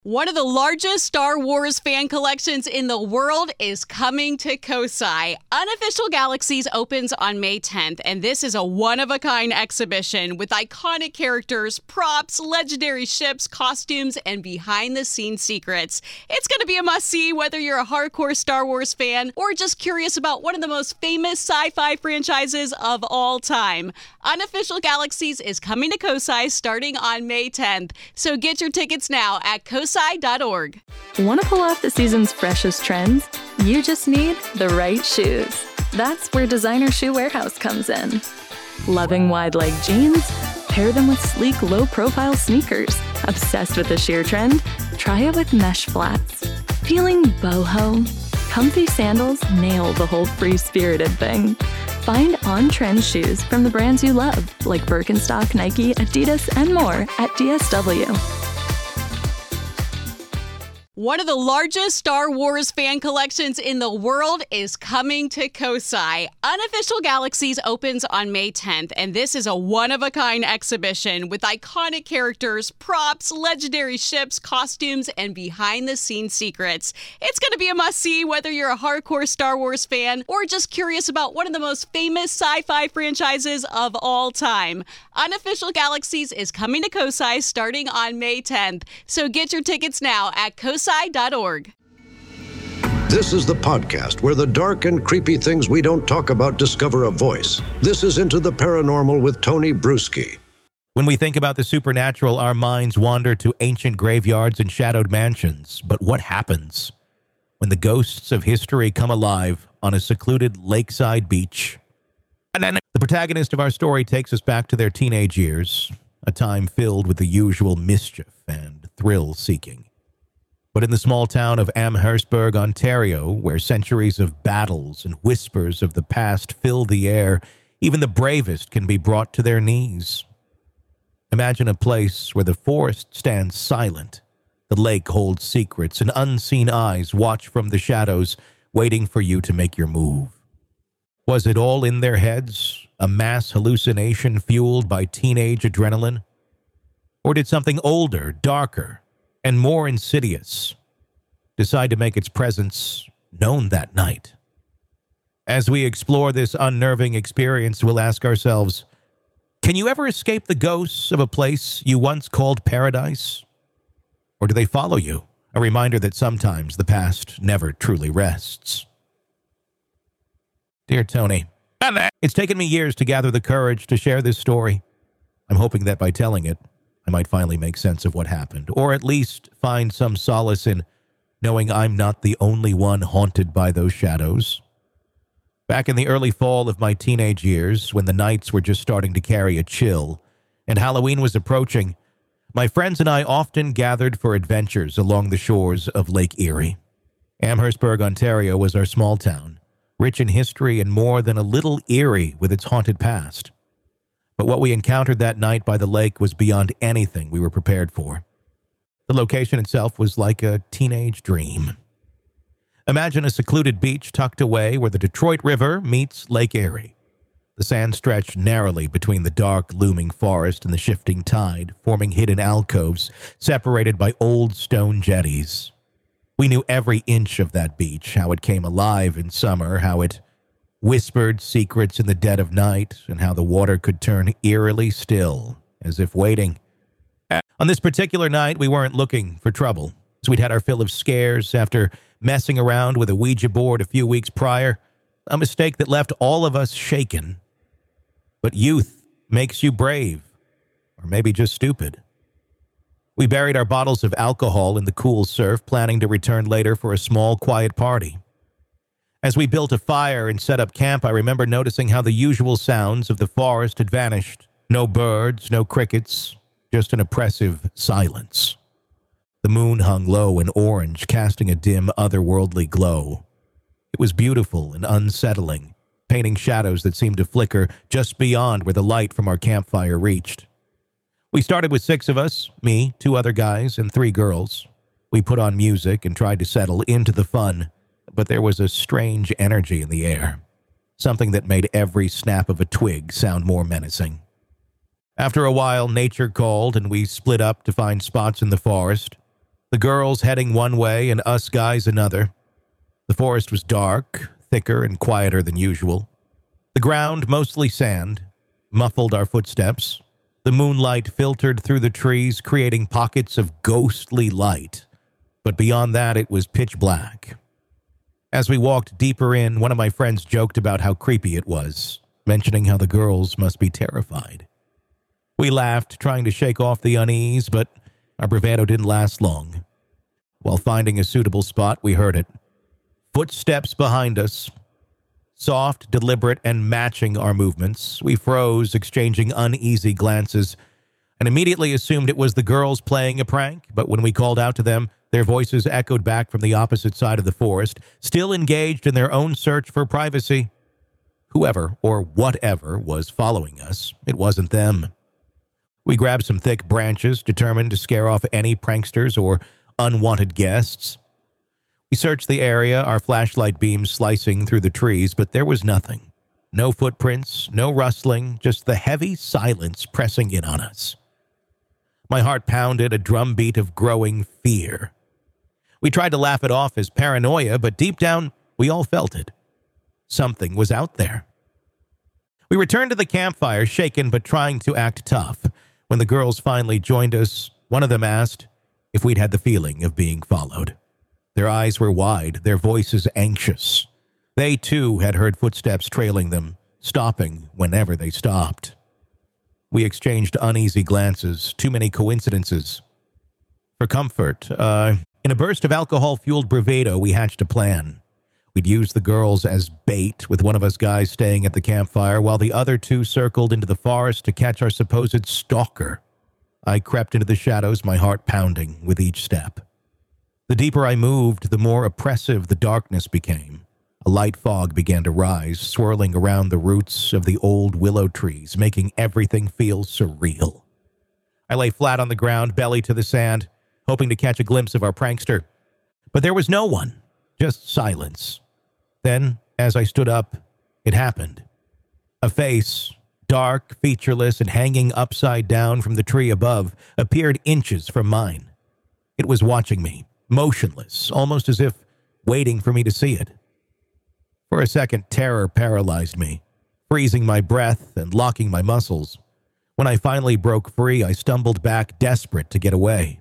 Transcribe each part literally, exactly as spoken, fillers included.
One of the largest Star Wars fan collections in the world is coming to Kosai. Unofficial Galaxies opens on May tenth, and this is a one-of-a-kind exhibition with iconic characters, props, legendary ships, costumes, and behind-the-scenes secrets. It's going to be a must-see whether you're a hardcore Star Wars fan or just curious about one of the most famous sci-fi franchises of all time. Unofficial Galaxies is coming to Kosai starting on May tenth, so get your tickets now at kosai dot org. Want to pull off the season's freshest trends? You just need the right shoes. That's where Designer Shoe Warehouse comes in. Loving wide-leg jeans? Pair them with sleek, low-profile sneakers. Obsessed with the sheer trend? Try it with mesh flats. Feeling boho? Comfy sandals nail the whole free-spirited thing. Find on-trend shoes from the brands you love, like Birkenstock, Nike, Adidas, and more at D S W. One of the largest Star Wars fan collections in the world is coming to Kosai. Unofficial Galaxies opens on May tenth, and this is a one-of-a-kind exhibition with iconic characters, props, legendary ships, costumes, and behind-the-scenes secrets. It's going to be a must-see whether you're a hardcore Star Wars fan or just curious about one of the most famous sci-fi franchises of all time. Unofficial Galaxies is coming to Kosai starting on May tenth, so get your tickets now at kosai dot org. This is the podcast where the dark and creepy things we don't talk about discover a voice. This is Into the Paranormal with Tony Bruschi. When we think about the supernatural, our minds wander to ancient graveyards and shadowed mansions. But what happens when the ghosts of history come alive on a secluded lakeside beach? And then the protagonist of our story takes us back to their teenage years, a time filled with the usual mischief and thrill-seeking. But in the small town of Amherstburg, Ontario, where centuries of battles and whispers of the past fill the air, even the bravest can be brought to their knees. Imagine a place where the forest stands silent, the lake holds secrets, and unseen eyes watch from the shadows, waiting for you to make your move. Was it all in their heads, a mass hallucination fueled by teenage adrenaline? Or did something older, darker, and more insidious decide to make its presence known that night? As we explore this unnerving experience, we'll ask ourselves, can you ever escape the ghosts of a place you once called paradise? Or do they follow you? A reminder that sometimes the past never truly rests. Dear Tony, it's taken me years to gather the courage to share this story. I'm hoping that by telling it, I might finally make sense of what happened, or at least find some solace in knowing I'm not the only one haunted by those shadows. Back in the early fall of my teenage years, when the nights were just starting to carry a chill, and Halloween was approaching, my friends and I often gathered for adventures along the shores of Lake Erie. Amherstburg, Ontario was our small town, rich in history and more than a little eerie with its haunted past. But what we encountered that night by the lake was beyond anything we were prepared for. The location itself was like a teenage dream. Imagine a secluded beach tucked away where the Detroit River meets Lake Erie. The sand stretched narrowly between the dark, looming forest and the shifting tide, forming hidden alcoves separated by old stone jetties. We knew every inch of that beach, how it came alive in summer, how it whispered secrets in the dead of night, and how the water could turn eerily still, as if waiting. On this particular night, we weren't looking for trouble, so we'd had our fill of scares after messing around with a Ouija board a few weeks prior, a mistake that left all of us shaken. But youth makes you brave, or maybe just stupid. We buried our bottles of alcohol in the cool surf, planning to return later for a small, quiet party. As we built a fire and set up camp, I remember noticing how the usual sounds of the forest had vanished. No birds, no crickets, just an oppressive silence. The moon hung low and orange, casting a dim, otherworldly glow. It was beautiful and unsettling, painting shadows that seemed to flicker just beyond where the light from our campfire reached. We started with six of us, me, two other guys, and three girls. We put on music and tried to settle into the fun. But there was a strange energy in the air, something that made every snap of a twig sound more menacing. After a while, nature called and we split up to find spots in the forest. The girls heading one way and us guys another. The forest was dark, thicker and quieter than usual. The ground, mostly sand, muffled our footsteps. The moonlight filtered through the trees, creating pockets of ghostly light. But beyond that, it was pitch black. As we walked deeper in, one of my friends joked about how creepy it was, mentioning how the girls must be terrified. We laughed, trying to shake off the unease, but our bravado didn't last long. While finding a suitable spot, we heard it. Footsteps behind us. Soft, deliberate, and matching our movements. We froze, exchanging uneasy glances, and immediately assumed it was the girls playing a prank, but when we called out to them, their voices echoed back from the opposite side of the forest, still engaged in their own search for privacy. Whoever, or whatever, was following us, it wasn't them. We grabbed some thick branches, determined to scare off any pranksters or unwanted guests. We searched the area, our flashlight beams slicing through the trees, but there was nothing. No footprints, no rustling, just the heavy silence pressing in on us. My heart pounded, a drumbeat of growing fear. We tried to laugh it off as paranoia, but deep down, we all felt it. Something was out there. We returned to the campfire, shaken but trying to act tough. When the girls finally joined us, one of them asked if we'd had the feeling of being followed. Their eyes were wide, their voices anxious. They, too, had heard footsteps trailing them, stopping whenever they stopped. We exchanged uneasy glances, too many coincidences. For comfort, uh, in a burst of alcohol-fueled bravado, we hatched a plan. We'd use the girls as bait, with one of us guys staying at the campfire, while the other two circled into the forest to catch our supposed stalker. I crept into the shadows, my heart pounding with each step. The deeper I moved, the more oppressive the darkness became. A light fog began to rise, swirling around the roots of the old willow trees, making everything feel surreal. I lay flat on the ground, belly to the sand, hoping to catch a glimpse of our prankster. But there was no one, just silence. Then, as I stood up, it happened. A face, dark, featureless, and hanging upside down from the tree above, appeared inches from mine. It was watching me, motionless, almost as if waiting for me to see it. For a second, terror paralyzed me, freezing my breath and locking my muscles. When I finally broke free, I stumbled back, desperate to get away.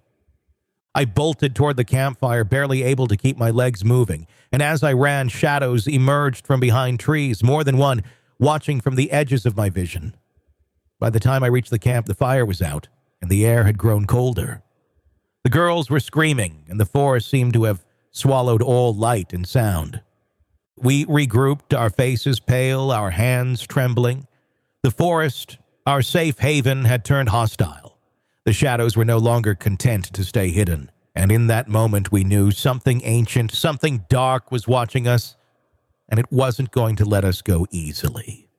I bolted toward the campfire, barely able to keep my legs moving, and as I ran, shadows emerged from behind trees, more than one, watching from the edges of my vision. By the time I reached the camp, the fire was out, and the air had grown colder. The girls were screaming, and the forest seemed to have swallowed all light and sound. We regrouped, our faces pale, our hands trembling. The forest, our safe haven, had turned hostile. The shadows were no longer content to stay hidden, and in that moment we knew something ancient, something dark was watching us, and it wasn't going to let us go easily.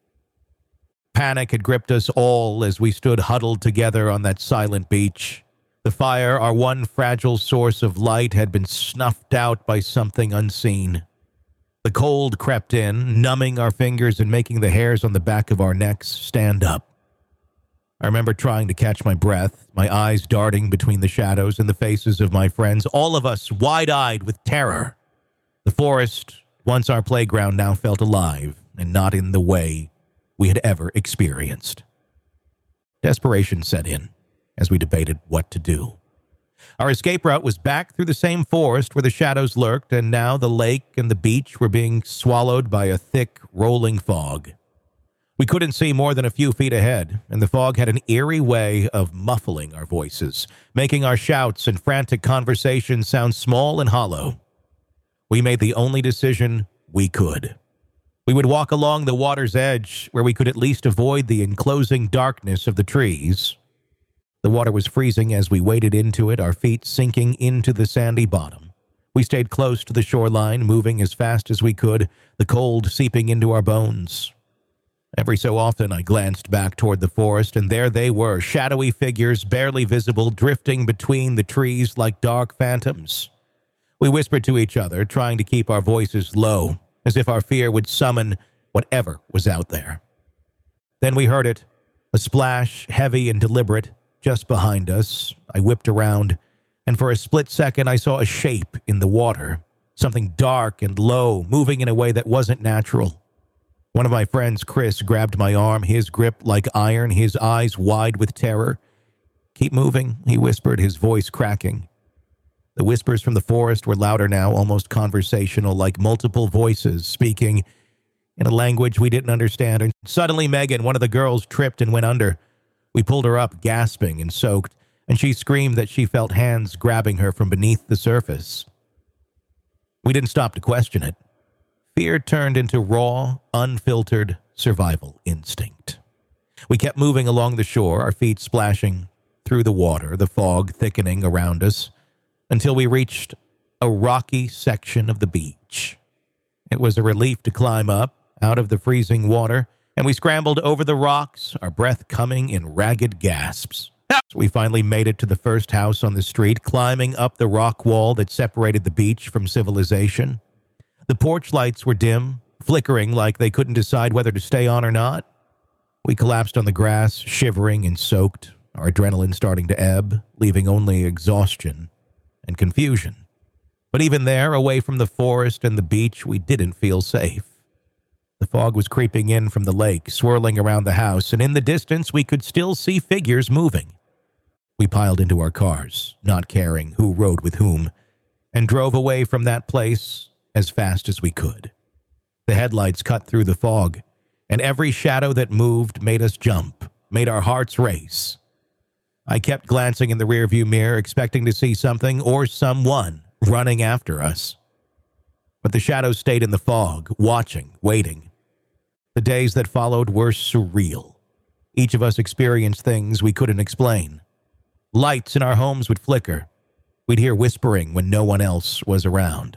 Panic had gripped us all as we stood huddled together on that silent beach. The fire, our one fragile source of light, had been snuffed out by something unseen. The cold crept in, numbing our fingers and making the hairs on the back of our necks stand up. I remember trying to catch my breath, my eyes darting between the shadows and the faces of my friends, all of us wide-eyed with terror. The forest, once our playground, now felt alive, and not in the way we had ever experienced. Desperation set in as we debated what to do. Our escape route was back through the same forest where the shadows lurked, and now the lake and the beach were being swallowed by a thick, rolling fog. We couldn't see more than a few feet ahead, and the fog had an eerie way of muffling our voices, making our shouts and frantic conversations sound small and hollow. We made the only decision we could. We would walk along the water's edge, where we could at least avoid the enclosing darkness of the trees. The water was freezing as we waded into it, our feet sinking into the sandy bottom. We stayed close to the shoreline, moving as fast as we could, the cold seeping into our bones. Every so often I glanced back toward the forest, and there they were, shadowy figures, barely visible, drifting between the trees like dark phantoms. We whispered to each other, trying to keep our voices low, as if our fear would summon whatever was out there. Then we heard it, a splash, heavy and deliberate, just behind us. I whipped around, and for a split second I saw a shape in the water, something dark and low, moving in a way that wasn't natural. One of my friends, Chris, grabbed my arm, his grip like iron, his eyes wide with terror. "Keep moving," he whispered, his voice cracking. The whispers from the forest were louder now, almost conversational, like multiple voices speaking in a language we didn't understand. And suddenly Megan, one of the girls, tripped and went under. We pulled her up, gasping and soaked, and she screamed that she felt hands grabbing her from beneath the surface. We didn't stop to question it. Fear turned into raw, unfiltered survival instinct. We kept moving along the shore, our feet splashing through the water, the fog thickening around us, until we reached a rocky section of the beach. It was a relief to climb up out of the freezing water, and we scrambled over the rocks, our breath coming in ragged gasps. We finally made it to the first house on the street, climbing up the rock wall that separated the beach from civilization. The porch lights were dim, flickering like they couldn't decide whether to stay on or not. We collapsed on the grass, shivering and soaked, our adrenaline starting to ebb, leaving only exhaustion and confusion. But even there, away from the forest and the beach, we didn't feel safe. The fog was creeping in from the lake, swirling around the house, and in the distance we could still see figures moving. We piled into our cars, not caring who rode with whom, and drove away from that place as fast as we could. The headlights cut through the fog, and every shadow that moved made us jump, made our hearts race. I kept glancing in the rearview mirror, expecting to see something or someone running after us. But the shadows stayed in the fog, watching, waiting. The days that followed were surreal. Each of us experienced things we couldn't explain. Lights in our homes would flicker. We'd hear whispering when no one else was around.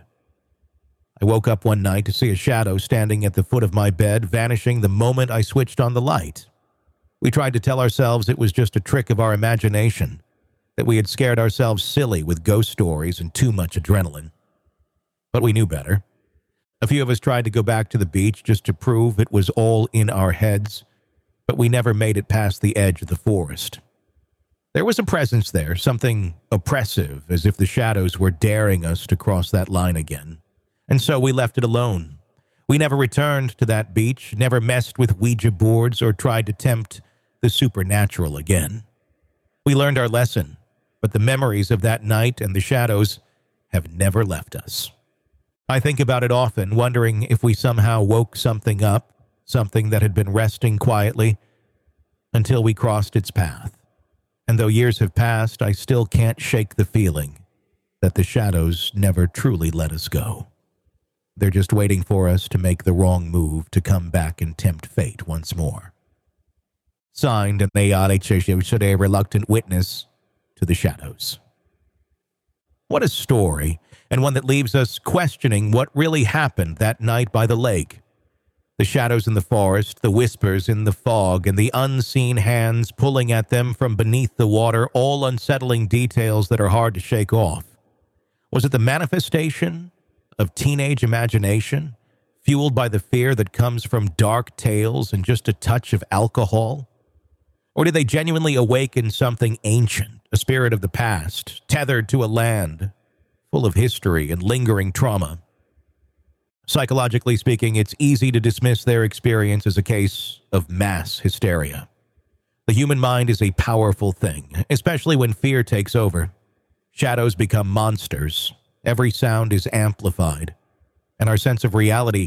I woke up one night to see a shadow standing at the foot of my bed, vanishing the moment I switched on the light. We tried to tell ourselves it was just a trick of our imagination, that we had scared ourselves silly with ghost stories and too much adrenaline. But we knew better. A few of us tried to go back to the beach just to prove it was all in our heads, but we never made it past the edge of the forest. There was a presence there, something oppressive, as if the shadows were daring us to cross that line again. And so we left it alone. We never returned to that beach, never messed with Ouija boards or tried to tempt the supernatural again. We learned our lesson, but the memories of that night and the shadows have never left us. I think about it often, wondering if we somehow woke something up, something that had been resting quietly until we crossed its path. And though years have passed, I still can't shake the feeling that the shadows never truly let us go. They're just waiting for us to make the wrong move to come back and tempt fate once more. Signed, and they are a reluctant witness to the shadows. What a story, and one that leaves us questioning what really happened that night by the lake. The shadows in the forest, the whispers in the fog, and the unseen hands pulling at them from beneath the water, all unsettling details that are hard to shake off. Was it the manifestation of teenage imagination, fueled by the fear that comes from dark tales and just a touch of alcohol? Or did they genuinely awaken something ancient, a spirit of the past, tethered to a land full of history and lingering trauma? Psychologically speaking, it's easy to dismiss their experience as a case of mass hysteria. The human mind is a powerful thing, especially when fear takes over. Shadows become monsters. Every sound is amplified, and our sense of reality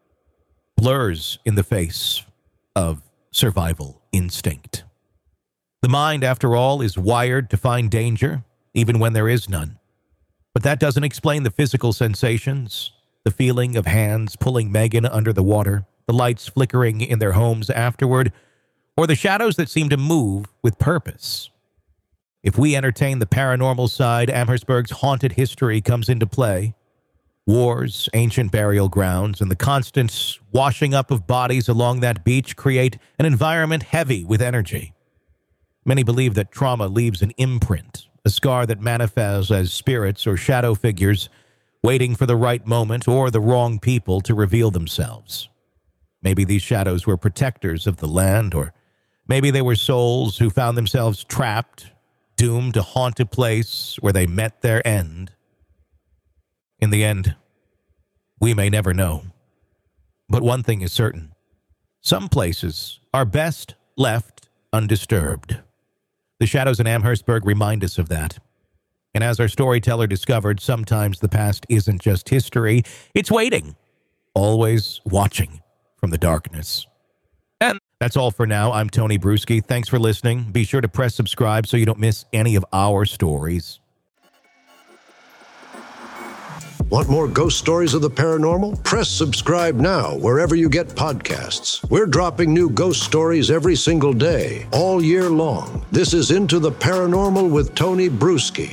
blurs in the face of survival instinct. The mind, after all, is wired to find danger, even when there is none. But that doesn't explain the physical sensations, the feeling of hands pulling Megan under the water, the lights flickering in their homes afterward, or the shadows that seem to move with purpose. If we entertain the paranormal side, Amherstburg's haunted history comes into play. Wars, ancient burial grounds, and the constant washing up of bodies along that beach create an environment heavy with energy. Many believe that trauma leaves an imprint, a scar that manifests as spirits or shadow figures waiting for the right moment or the wrong people to reveal themselves. Maybe these shadows were protectors of the land, or maybe they were souls who found themselves trapped, doomed to haunt a place where they met their end? In the end, we may never know. But one thing is certain. Some places are best left undisturbed. The shadows in Amherstburg remind us of that. And as our storyteller discovered, sometimes the past isn't just history, it's waiting, always watching from the darkness. And that's all for now. I'm Tony Bruschi. Thanks for listening. Be sure to press subscribe so you don't miss any of our stories. Want more ghost stories of the paranormal? Press subscribe now wherever you get podcasts. We're dropping new ghost stories every single day, all year long. This is Into the Paranormal with Tony Bruschi.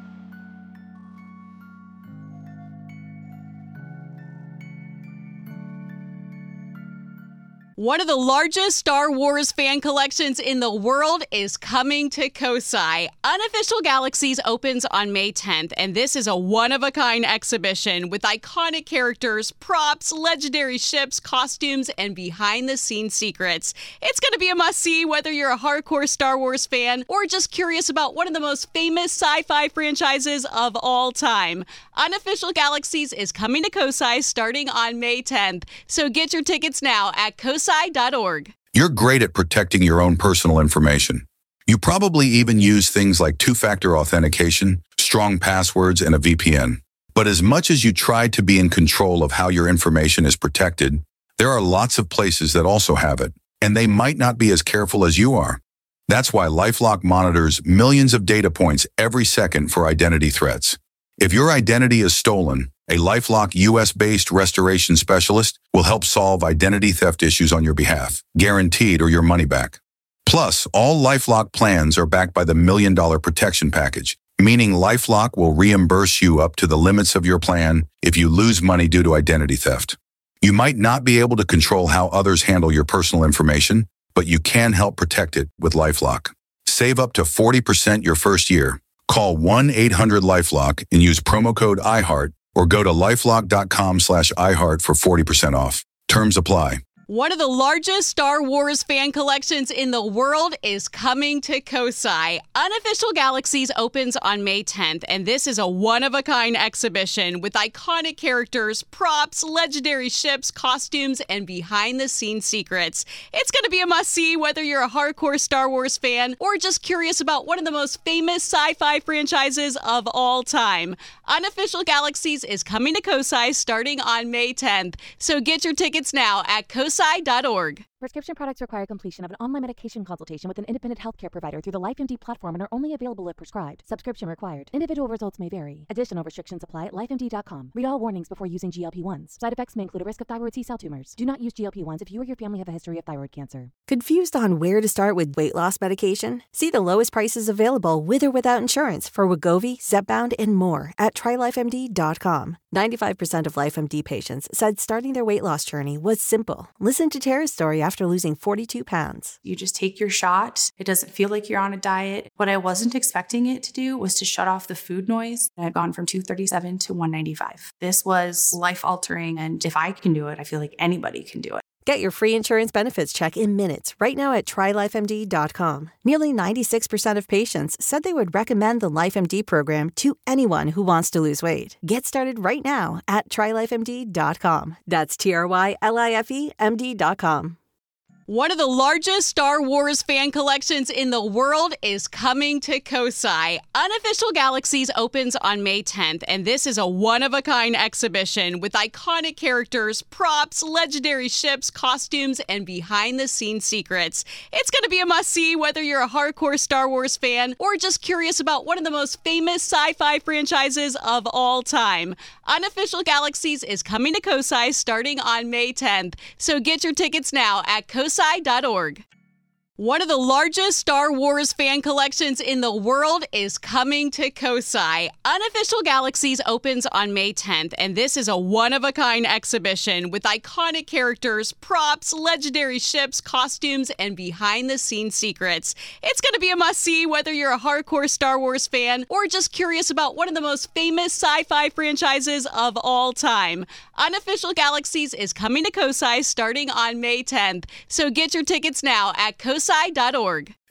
One of the largest Star Wars fan collections in the world is coming to Kosai. Unofficial Galaxies opens on May tenth, and this is a one-of-a-kind exhibition with iconic characters, props, legendary ships, costumes, and behind-the-scenes secrets. It's going to be a must-see whether you're a hardcore Star Wars fan or just curious about one of the most famous sci-fi franchises of all time. Unofficial Galaxies is coming to Kosai starting on May tenth, so get your tickets now at kosai dot org. You're great at protecting your own personal information. You probably even use things like two-factor authentication, strong passwords, and a V P N. But as much as you try to be in control of how your information is protected, there are lots of places that also have it, and they might not be as careful as you are. That's why LifeLock monitors millions of data points every second for identity threats. If your identity is stolen, a LifeLock U S-based restoration specialist will help solve identity theft issues on your behalf, guaranteed or your money back. Plus, all LifeLock plans are backed by the Million Dollar Protection Package, meaning LifeLock will reimburse you up to the limits of your plan if you lose money due to identity theft. You might not be able to control how others handle your personal information, but you can help protect it with LifeLock. Save up to forty percent your first year. Call one eight hundred LifeLock and use promo code iHeart or go to lifelock.com slash iHeart for forty percent off. Terms apply. One of the largest Star Wars fan collections in the world is coming to Kosai. Unofficial Galaxies opens on May tenth, and this is a one-of-a-kind exhibition with iconic characters, props, legendary ships, costumes, and behind-the-scenes secrets. It's going to be a must-see whether you're a hardcore Star Wars fan or just curious about one of the most famous sci-fi franchises of all time. Unofficial Galaxies is coming to Kosai starting on May tenth, so get your tickets now at kosai dot org. Prescription products require completion of an online medication consultation with an independent healthcare provider through the LifeMD platform and are only available if prescribed. Subscription required. Individual results may vary. Additional restrictions apply at life M D dot com. Read all warnings before using G L P ones. Side effects may include a risk of thyroid C-cell tumors. Do not use G L P ones if you or your family have a history of thyroid cancer. Confused on where to start with weight loss medication? See the lowest prices available with or without insurance for Wegovy, Zepbound, and more at try life M D dot com. ninety-five percent of LifeMD patients said starting their weight loss journey was simple. Listen to Tara's story after losing forty-two pounds. You just take your shot. It doesn't feel like you're on a diet. What I wasn't expecting it to do was to shut off the food noise. I had gone from two thirty-seven to one ninety-five. This was life-altering, and if I can do it, I feel like anybody can do it. Get your free insurance benefits check in minutes right now at try life M D dot com. Nearly ninety-six percent of patients said they would recommend the LifeMD program to anyone who wants to lose weight. Get started right now at try life M D dot com. That's T R Y L I F E M D dot com. One of the largest Star Wars fan collections in the world is coming to Kosai. Unofficial Galaxies opens on May tenth, and this is a one-of-a-kind exhibition with iconic characters, props, legendary ships, costumes, and behind-the-scenes secrets. It's going to be a must-see whether you're a hardcore Star Wars fan or just curious about one of the most famous sci-fi franchises of all time. Unofficial Galaxies is coming to Kosai starting on May tenth, so get your tickets now at kosai dot org. One of the largest Star Wars fan collections in the world is coming to Kosai. Unofficial Galaxies opens on May tenth, and this is a one-of-a-kind exhibition with iconic characters, props, legendary ships, costumes, and behind-the-scenes secrets. It's going to be a must-see whether you're a hardcore Star Wars fan or just curious about one of the most famous sci-fi franchises of all time. Unofficial Galaxies is coming to Kosai starting on May tenth, so get your tickets now at kosai dot org.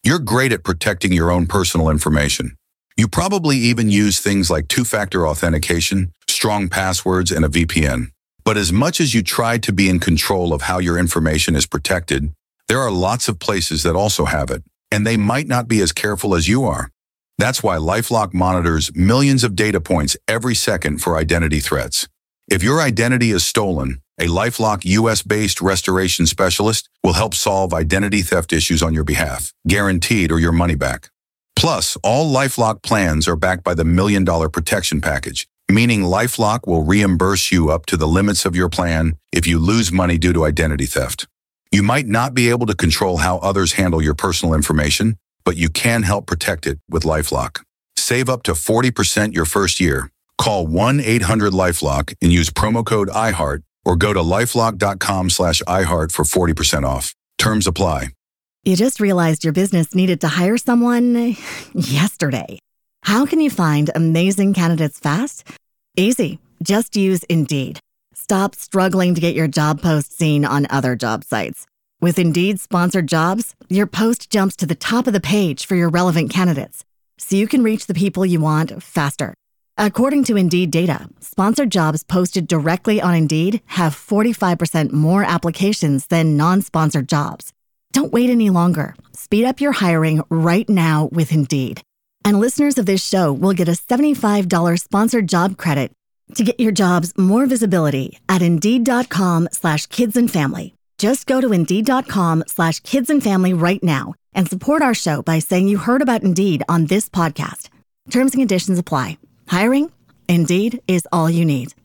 You're great at protecting your own personal information. You probably even use things like two-factor authentication, strong passwords, and a V P N. But as much as you try to be in control of how your information is protected, there are lots of places that also have it, and they might not be as careful as you are. That's why LifeLock monitors millions of data points every second for identity threats. If your identity is stolen, a LifeLock U S-based restoration specialist will help solve identity theft issues on your behalf, guaranteed or your money back. Plus, all LifeLock plans are backed by the Million Dollar Protection Package, meaning LifeLock will reimburse you up to the limits of your plan if you lose money due to identity theft. You might not be able to control how others handle your personal information, but you can help protect it with LifeLock. Save up to forty percent your first year. Call one eight hundred LifeLock and use promo code iHeart or go to lifelock.com slash iHeart for forty percent off. Terms apply. You just realized your business needed to hire someone yesterday. How can you find amazing candidates fast? Easy. Just use Indeed. Stop struggling to get your job post seen on other job sites. With Indeed sponsored jobs, your post jumps to the top of the page for your relevant candidates, so you can reach the people you want faster. According to Indeed data, sponsored jobs posted directly on Indeed have forty-five percent more applications than non-sponsored jobs. Don't wait any longer. Speed up your hiring right now with Indeed. And listeners of this show will get a seventy-five dollars sponsored job credit to get your jobs more visibility at Indeed.com slash kids and family. Just go to Indeed.com slash kids and family right now and support our show by saying you heard about Indeed on this podcast. Terms and conditions apply. Hiring? Indeed is all you need.